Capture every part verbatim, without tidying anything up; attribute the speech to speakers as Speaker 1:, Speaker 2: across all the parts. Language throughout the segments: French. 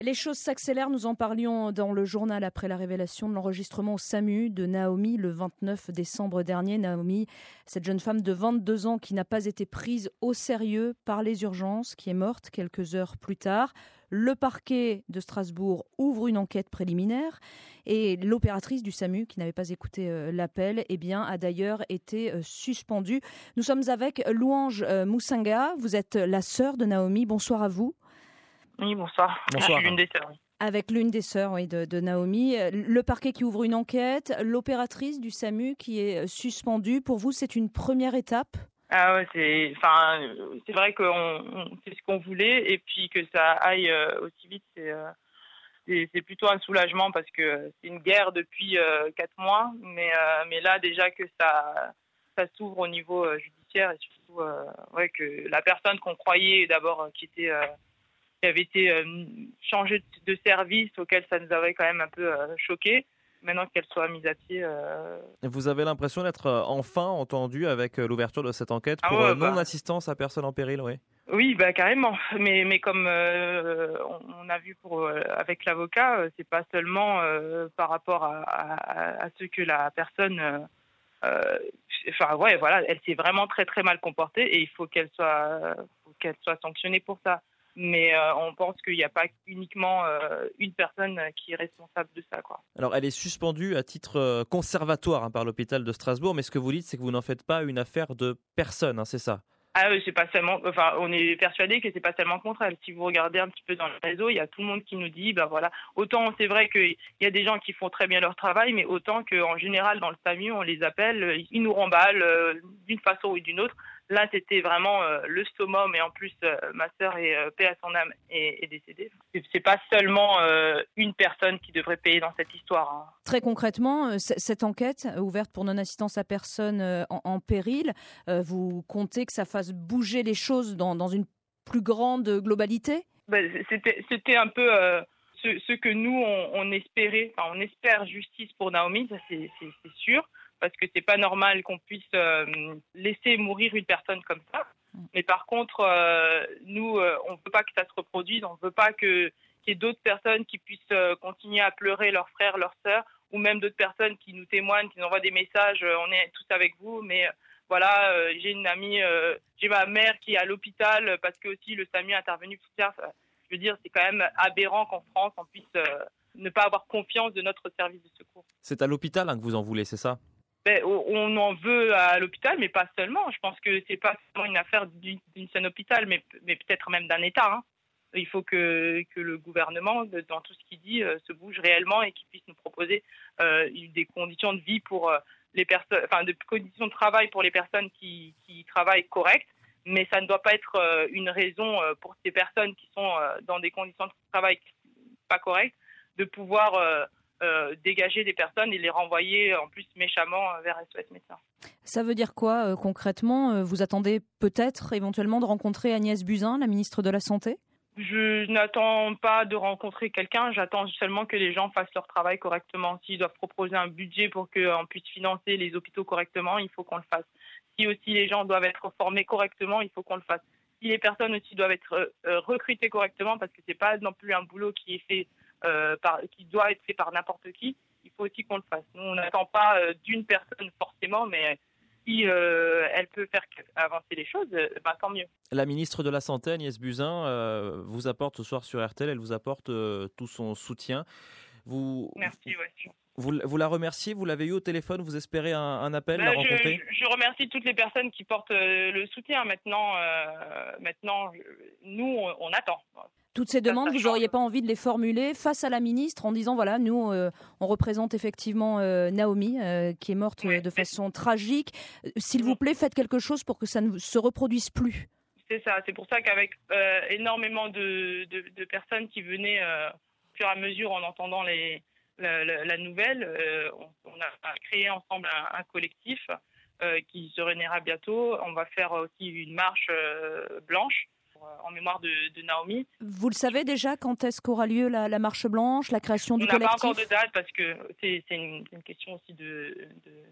Speaker 1: Les choses s'accélèrent, nous en parlions dans le journal après la révélation de l'enregistrement au SAMU de Naomi le vingt-neuf décembre dernier. Naomi, cette jeune femme de vingt-deux ans qui n'a pas été prise au sérieux par les urgences, qui est morte quelques heures plus tard. Le parquet de Strasbourg ouvre une enquête préliminaire et l'opératrice du SAMU, qui n'avait pas écouté euh, l'appel, eh bien, a d'ailleurs été euh, suspendue. Nous sommes avec Louange euh, Moussinga, vous êtes la sœur de Naomi. Bonsoir à vous.
Speaker 2: Oui, bonsoir.
Speaker 3: Bonsoir.
Speaker 2: Je suis l'une des sœurs.
Speaker 1: Avec l'une des sœurs oui, de, de Naomi. Le parquet qui ouvre une enquête, l'opératrice du SAMU qui est suspendue. Pour vous, c'est une première étape ?
Speaker 2: Ah ouais, c'est, enfin, c'est vrai que c'est ce qu'on voulait et puis que ça aille aussi vite, c'est, c'est, c'est plutôt un soulagement parce que c'est une guerre depuis quatre mois, mais, mais là déjà que ça, ça s'ouvre au niveau judiciaire et surtout ouais, que la personne qu'on croyait d'abord qui était qui avait été euh, changée de service, auquel ça nous avait quand même un peu euh, choqués. Maintenant qu'elle soit mise à pied. Euh...
Speaker 3: Vous avez l'impression d'être euh, enfin entendu avec euh, l'ouverture de cette enquête pour
Speaker 2: ah ouais,
Speaker 3: euh,
Speaker 2: bah...
Speaker 3: non-assistance à personne en péril, oui.
Speaker 2: Oui, bah carrément. Mais mais comme euh, on, on a vu pour euh, avec l'avocat, euh, c'est pas seulement euh, par rapport à, à, à ce que la personne. Euh, euh, enfin ouais, voilà, elle s'est vraiment très très mal comportée et il faut qu'elle soit, faut qu'elle soit sanctionnée pour ça. Mais euh, on pense qu'il n'y a pas uniquement euh, une personne qui est responsable de ça, quoi.
Speaker 3: Alors, elle est suspendue à titre euh, conservatoire hein, par l'hôpital de Strasbourg, mais ce que vous dites, c'est que vous n'en faites pas une affaire de personne, hein, c'est ça ?
Speaker 2: Ah oui, c'est pas seulement. Enfin, on est persuadé que c'est pas seulement contre elle. Si vous regardez un petit peu dans le réseau, il y a tout le monde qui nous dit, ben voilà, autant c'est vrai qu'il y a des gens qui font très bien leur travail, mais autant qu'en général dans le SAMU, on les appelle, ils nous remballent euh, d'une façon ou d'une autre. Là, c'était vraiment euh, le summum et en plus, euh, ma sœur est euh, paix à son âme est, est décédée. C'est, c'est pas seulement euh, une personne qui devrait payer dans cette histoire. Hein.
Speaker 1: Très concrètement, euh, c- cette enquête ouverte pour non-assistance à personne euh, en, en péril, euh, vous comptez que ça fasse bouger les choses dans, dans une plus grande globalité ?
Speaker 2: Ben, c'était, c'était un peu euh, ce, ce que nous, on, on espérait. Enfin, on espère justice pour Naomi, ça c'est, c'est, c'est sûr. Parce que c'est pas normal qu'on puisse euh, laisser mourir une personne comme ça. Mais par contre, euh, nous, euh, on veut pas que ça se reproduise, on veut pas que, qu'il y ait d'autres personnes qui puissent euh, continuer à pleurer leurs frères, leurs sœurs, ou même d'autres personnes qui nous témoignent, qui nous envoient des messages, euh, on est tous avec vous, mais euh, voilà, euh, j'ai une amie, euh, j'ai ma mère qui est à l'hôpital parce que aussi le SAMU est intervenu plus tard. Je veux dire, c'est quand même aberrant qu'en France, on puisse euh, ne pas avoir confiance de notre service de secours.
Speaker 3: C'est à l'hôpital hein, que vous en voulez, c'est ça ?
Speaker 2: Ben, on en veut à l'hôpital, mais pas seulement. Je pense que c'est pas seulement une affaire d'une, d'une seule hôpital, mais, mais peut-être même d'un État. Hein. Il faut que, que le gouvernement, dans tout ce qu'il dit, euh, se bouge réellement et qu'il puisse nous proposer euh, des conditions de vie pour euh, les personnes, enfin, de conditions de travail pour les personnes qui, qui travaillent correctes. Mais ça ne doit pas être euh, une raison euh, pour ces personnes qui sont euh, dans des conditions de travail pas correctes de pouvoir euh, Euh, dégager des personnes et les renvoyer en plus méchamment vers S O S Médecins.
Speaker 1: Ça veut dire quoi euh, concrètement ? Vous attendez peut-être éventuellement de rencontrer Agnès Buzyn, la ministre de la Santé ?
Speaker 2: Je n'attends pas de rencontrer quelqu'un, j'attends seulement que les gens fassent leur travail correctement. S'ils doivent proposer un budget pour qu'on puisse financer les hôpitaux correctement, il faut qu'on le fasse. Si aussi les gens doivent être formés correctement, il faut qu'on le fasse. Si les personnes aussi doivent être euh, recrutées correctement, parce que c'est pas non plus un boulot qui est fait Euh, par, qui doit être fait par n'importe qui, il faut aussi qu'on le fasse. Nous, on n'attend pas euh, d'une personne forcément, mais si euh, elle peut faire avancer les choses, euh, bah, tant mieux.
Speaker 3: La ministre de la Santé, Agnès Buzyn, euh, vous apporte ce soir sur R T L, elle vous apporte euh, tout son soutien. Vous,
Speaker 2: Merci, ouais.
Speaker 3: Vous, vous la remerciez, vous l'avez eu au téléphone, vous espérez un, un appel,
Speaker 2: ben,
Speaker 3: la
Speaker 2: je,
Speaker 3: rencontrer ?
Speaker 2: je, je remercie toutes les personnes qui portent euh, le soutien. Maintenant, euh, maintenant je, nous, on, on attend.
Speaker 1: Toutes ces demandes, vous n'auriez pas envie de les formuler face à la ministre en disant, voilà, nous, euh, on représente effectivement euh, Naomi, euh, qui est morte
Speaker 2: oui,
Speaker 1: de façon tragique. S'il vous plaît, faites quelque chose pour que ça ne se reproduise plus.
Speaker 2: C'est ça, c'est pour ça qu'avec euh, énormément de, de, de personnes qui venaient euh, au fur et à mesure en entendant les, la, la, la nouvelle, euh, on, on a créé ensemble un, un collectif euh, qui se réunira bientôt. On va faire aussi une marche euh, blanche en mémoire de, de Naomi.
Speaker 1: Vous le savez déjà quand est-ce qu'aura lieu la, la marche blanche, la création du collectif ?
Speaker 2: On n'a pas encore de date parce que c'est, c'est une, une question aussi de, de,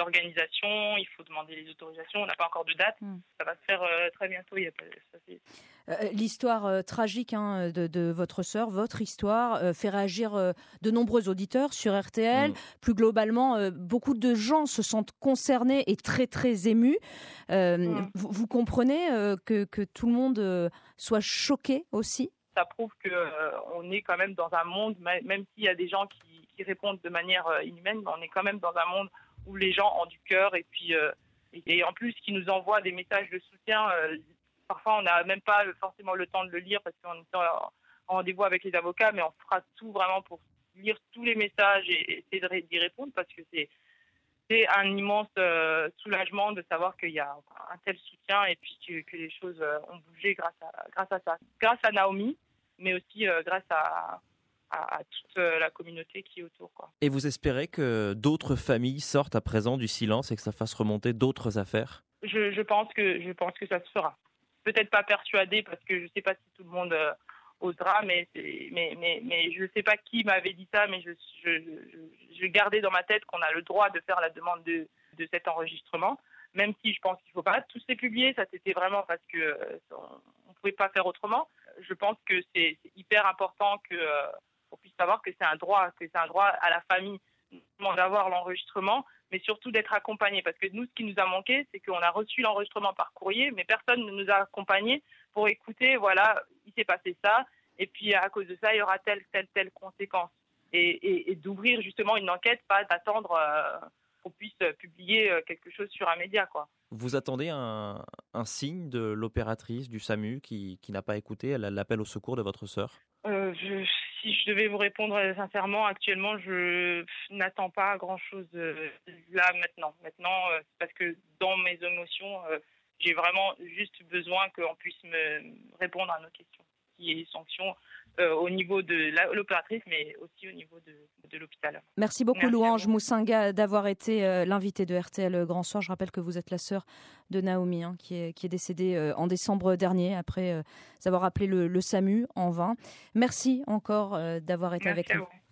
Speaker 2: d'organisation, il faut demander les autorisations, on n'a pas encore de date, mmh. ça va se faire euh, très bientôt. Il y a pas, ça, c'est...
Speaker 1: Euh, l'histoire euh, tragique hein, de, de votre sœur, votre histoire, euh, fait réagir euh, de nombreux auditeurs sur R T L. Mmh. Plus globalement, euh, beaucoup de gens se sentent concernés et très très émus. Euh, mmh. vous, vous comprenez euh, que, que tout le monde euh, soit choqué aussi?
Speaker 2: Ça prouve qu'on euh, est quand même dans un monde, même s'il y a des gens qui, qui répondent de manière euh, inhumaine, mais on est quand même dans un monde où les gens ont du cœur et puis euh, et, et en plus qui nous envoient des messages de soutien. Euh, parfois, on n'a même pas forcément le temps de le lire parce qu'on est en rendez-vous avec les avocats, mais on fera tout vraiment pour lire tous les messages et, et essayer d'y répondre parce que c'est c'est un immense euh, soulagement de savoir qu'il y a un tel soutien et puis que, que les choses euh, ont bougé grâce à grâce à ça, grâce à Naomi, mais aussi euh, grâce à À, à toute la communauté qui est autour, quoi.
Speaker 3: Et vous espérez que d'autres familles sortent à présent du silence et que ça fasse remonter d'autres affaires?
Speaker 2: je, je, pense que, je pense que ça se fera. Peut-être pas persuadée parce que je ne sais pas si tout le monde euh, osera, mais, mais, mais, mais je ne sais pas qui m'avait dit ça, mais je, je, je, je gardais dans ma tête qu'on a le droit de faire la demande de, de cet enregistrement, même si je pense qu'il ne faut pas. Tout s'est publié, ça c'était vraiment parce qu'on euh, ne pouvait pas faire autrement. Je pense que c'est, c'est hyper important que... Euh, qu'on puisse savoir que c'est un droit, que c'est un droit à la famille d'avoir l'enregistrement, mais surtout d'être accompagné. Parce que nous, ce qui nous a manqué, c'est qu'on a reçu l'enregistrement par courrier, mais personne ne nous a accompagnés pour écouter, voilà, il s'est passé ça, et puis à cause de ça, il y aura telle, telle, telle conséquence. Et, et, et d'ouvrir justement une enquête, pas d'attendre euh, qu'on puisse publier quelque chose sur un média, quoi.
Speaker 3: Vous attendez un, un signe de l'opératrice du SAMU qui, qui n'a pas écouté l'appel au secours de votre sœur?
Speaker 2: euh, je, Si je devais vous répondre sincèrement, actuellement, je n'attends pas grand-chose là maintenant. Maintenant, parce que dans mes émotions, j'ai vraiment juste besoin qu'on puisse me répondre à nos questions, qui est sanction euh, au niveau de la, l'opératrice, mais aussi au niveau de, de l'hôpital.
Speaker 1: Merci beaucoup. Merci Louange Moussinga d'avoir été euh, l'invitée de R T L Grand Soir. Je rappelle que vous êtes la sœur de Naomi, hein, qui, est, qui est décédée euh, en décembre dernier, après euh, avoir appelé le, le SAMU en vain. Merci encore euh, d'avoir été
Speaker 2: Merci
Speaker 1: avec nous.
Speaker 2: Vous.